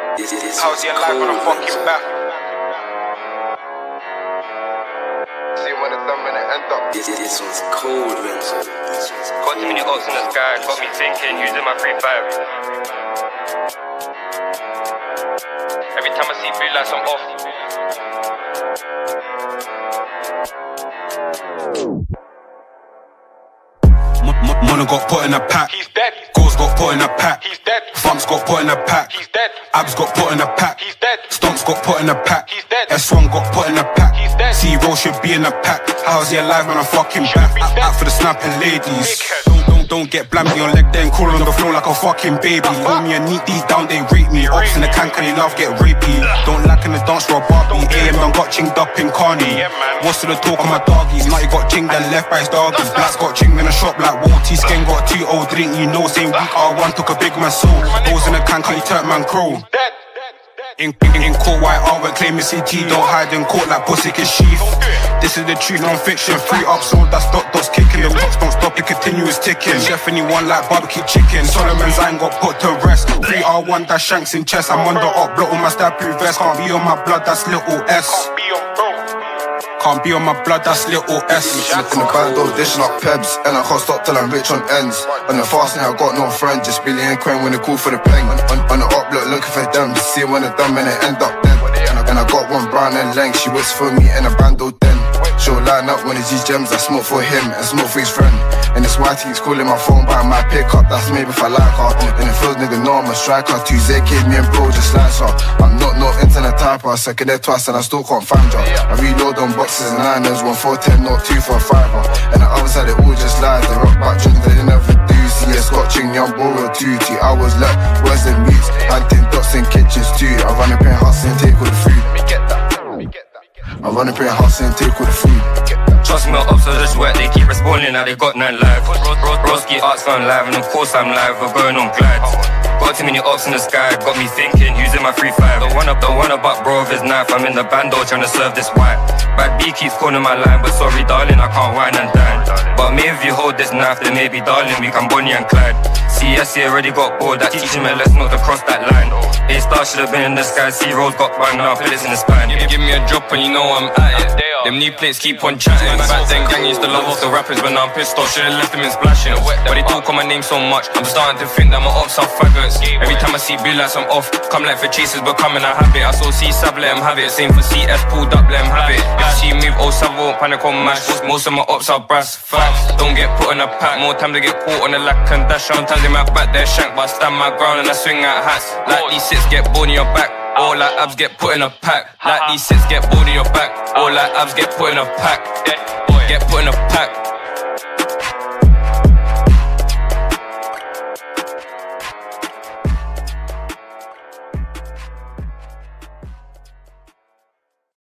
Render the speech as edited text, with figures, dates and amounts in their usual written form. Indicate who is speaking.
Speaker 1: How's your life on a fucking back? See when it's done, when it end up.
Speaker 2: This one's cold, man.
Speaker 3: Got too many ops in the sky, got me thinking, who's in my 3-5? Every time I see blue lights, I'm off.
Speaker 4: Mono got put in a pack.
Speaker 1: He's dead.
Speaker 4: Goals got put in a pack.
Speaker 1: He's dead.
Speaker 4: Thumps got put in a pack.
Speaker 1: He's dead.
Speaker 4: Abs got put in a pack.
Speaker 1: He's dead.
Speaker 4: Stomps got put in a pack.
Speaker 1: He's dead.
Speaker 4: S1 got put in a pack.
Speaker 1: He's dead.
Speaker 4: C-Roll should be in a pack. How's he alive when I'm fucking back? Out for the snapping ladies. Don't get blammed on your leg, then crawl on the floor like a fucking baby. Hold me and neat deep down, they rape me. Ops in the can, can you love get rapey? Don't lack in the dance for a Barbie. AM done got chinged up in Carney. What's to the talk on my doggies? Now he got chinged and left by his doggies. Black's got chinged in a shop like Walty. Skin got 2 old drink, you know, same week R1 took a big man soul. Goes in the can, can you turn man crow? In court, white art, we're claiming CT. Don't hide in court like pussy can sheath. This is the truth, non-fiction. 3 up, sold that stock, dots kicking. The clocks don't stop, it continuous ticking. Chef anyone like barbecue chicken. Solomon's ain't got put to rest. 3R1, that shanks in chest. I'm on the up, block on my stab-proof vest. Can't be on my blood, that's little S. Can't be on my blood, that's little S.
Speaker 5: In the bando, dishing up pebs. And I can't stop till I'm rich on ends. On the fast now, I got no friend. Just Billy and Quen when they call for the peng. On the up, looking for them. See when they're done, and they end up dead. And I got one brown and length. She waits for me in a bando then. She'll line up one of these gems. I smoke for him and smoke for his friend. And this white he's calling my phone by my pickup. That's maybe if I like her. And it feels nigga know I'm a striker. 2 ZK, me and bro just like her. I'm not no internet typer. Second there twice and I still can't find her. I reload on boxes and liners. 1 4 10, not 2 for a 5er. And the other side they all just lied. They rock back drinks they never do. See a scotching young bro 2 2 hours left. Where's the meats? Hunting dots in kitchens too. I run up in house and take all the food. I run up in house and take all the food.
Speaker 3: Trust me, ops are just wet, they keep responding now they got 9 live. Broski arts gone live and of course I'm live, we're going on glides. Got too many ops in the sky, got me thinking, who's in my 3-5? Don't wanna butt bro with his knife, I'm in the bando trying to serve this white. Bad B keeps calling my line, but sorry darling, I can't wine and dine. But maybe if you hold this knife, then maybe darling, we can Bonnie and Clyde. CSC already got bored, that teaching me let's not to cross that line. A-Star should've been in the sky, C-Rolls got bang now, pellets in the spine. Give me a drop and you know I'm at it. Them knee plates keep on chatting. Back then gang used to love off the rappers, but now I'm pissed off, should've left them in splashing. But they talk on my name so much, I'm starting to think that my ops are faggots. Every time I see blue lights I'm off, come like for chasers becoming a habit. I saw C-Sab, let him have it, same for CS, pulled up, let him have it. If she move, oh Sav won't panic on mash. Most of my ops are brass, facts. Don't get put in a pack, more time to get caught on the lack and dash. Sometimes they might back their shank, but I stand my ground and I swing at hats. Like these 6 get bored in your back. All like abs get put in a pack. Like these 6 get bored in your back. All like abs get put in a pack. Get put in a pack.